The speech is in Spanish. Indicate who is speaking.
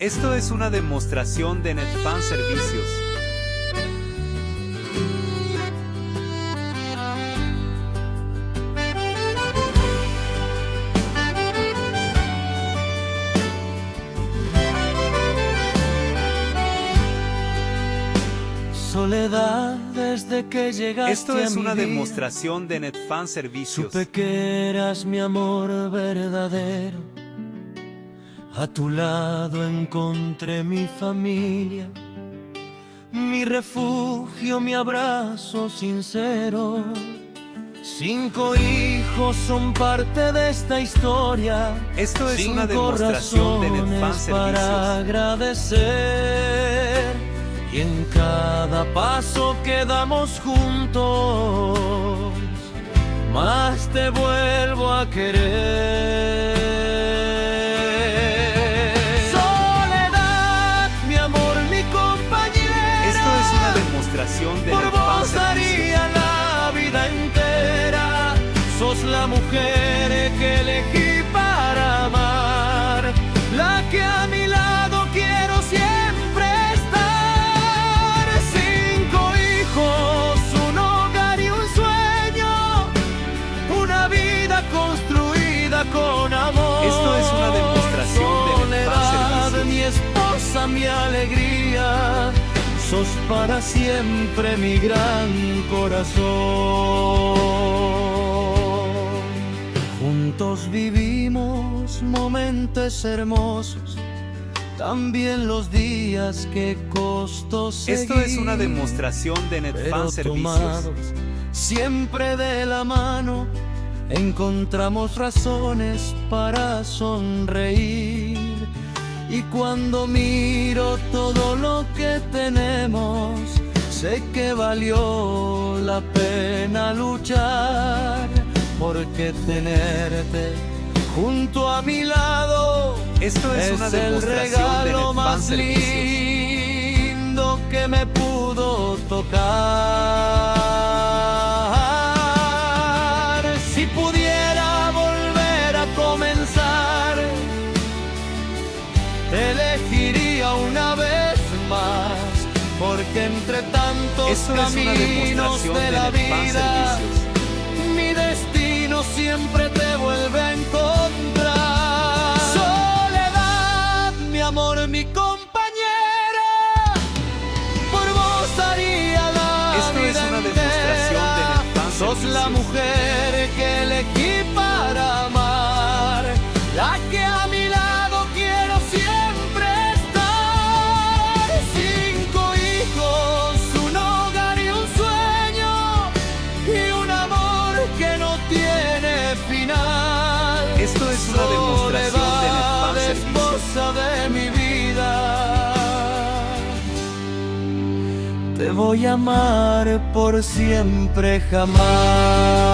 Speaker 1: Esto es una demostración de Netfan Servicios.
Speaker 2: Soledad, desde que llegaste
Speaker 1: Esto es
Speaker 2: a mi
Speaker 1: una
Speaker 2: vida,
Speaker 1: demostración de Netfan Servicios.
Speaker 2: supe que eras mi amor verdadero. A tu lado encontré mi familia, mi refugio, mi abrazo sincero. 5 hijos son parte de esta historia.
Speaker 1: Esto es
Speaker 2: 5
Speaker 1: una demostración de Netfan
Speaker 2: razones para
Speaker 1: Servicios.
Speaker 2: agradecer. Y en cada paso que damos juntos, más te vuelvo a querer. Soledad, mi amor, mi compañera.
Speaker 1: Esto es una demostración de
Speaker 2: Por
Speaker 1: Netfan
Speaker 2: vos
Speaker 1: Servicios.
Speaker 2: daría la vida entera. Sos la mujer que elegí para amar, la que a mi lado quiero siempre estar. 5 hijos, un hogar y un sueño, una vida construida con amor.
Speaker 1: Esto es una demostración de Netfan
Speaker 2: Soledad,
Speaker 1: Servicios.
Speaker 2: mi esposa, mi alegría, sos para siempre mi gran corazón. Juntos vivimos momentos hermosos, también los días que costó seguir.
Speaker 1: Esto es una demostración de Netfan
Speaker 2: Pero
Speaker 1: Servicios.
Speaker 2: tomados siempre de la mano, encontramos razones para sonreír. Y cuando miro todo lo que tenemos, sé que valió la pena luchar, porque tenerte junto a mi lado
Speaker 1: Esto es una
Speaker 2: el
Speaker 1: demostración de
Speaker 2: regalo
Speaker 1: Netfan
Speaker 2: más
Speaker 1: Servicios.
Speaker 2: lindo que me pudo tocar. Si pudiera volver a comenzar, te elegiría una vez más, porque entre tantos
Speaker 1: Esto es una
Speaker 2: caminos
Speaker 1: demostración
Speaker 2: de
Speaker 1: de
Speaker 2: la
Speaker 1: Netfan
Speaker 2: vida,
Speaker 1: Servicios.
Speaker 2: mi destino siempre te vuelve a encontrar. Soledad, mi amor, mi compañera, por vos daría la
Speaker 1: Esto es
Speaker 2: vida
Speaker 1: una
Speaker 2: entera.
Speaker 1: demostración de Netfan
Speaker 2: Sos la
Speaker 1: Servicios.
Speaker 2: mujer que elegí para amar, la que a mi lado quiero siempre estar. 5 hijos, un hogar y un sueño, y un amor que no tiene final.
Speaker 1: Esto es una demostración de Netfan
Speaker 2: Soledad,
Speaker 1: Servicios.
Speaker 2: esposa de mi vida, te voy a amar por siempre jamás.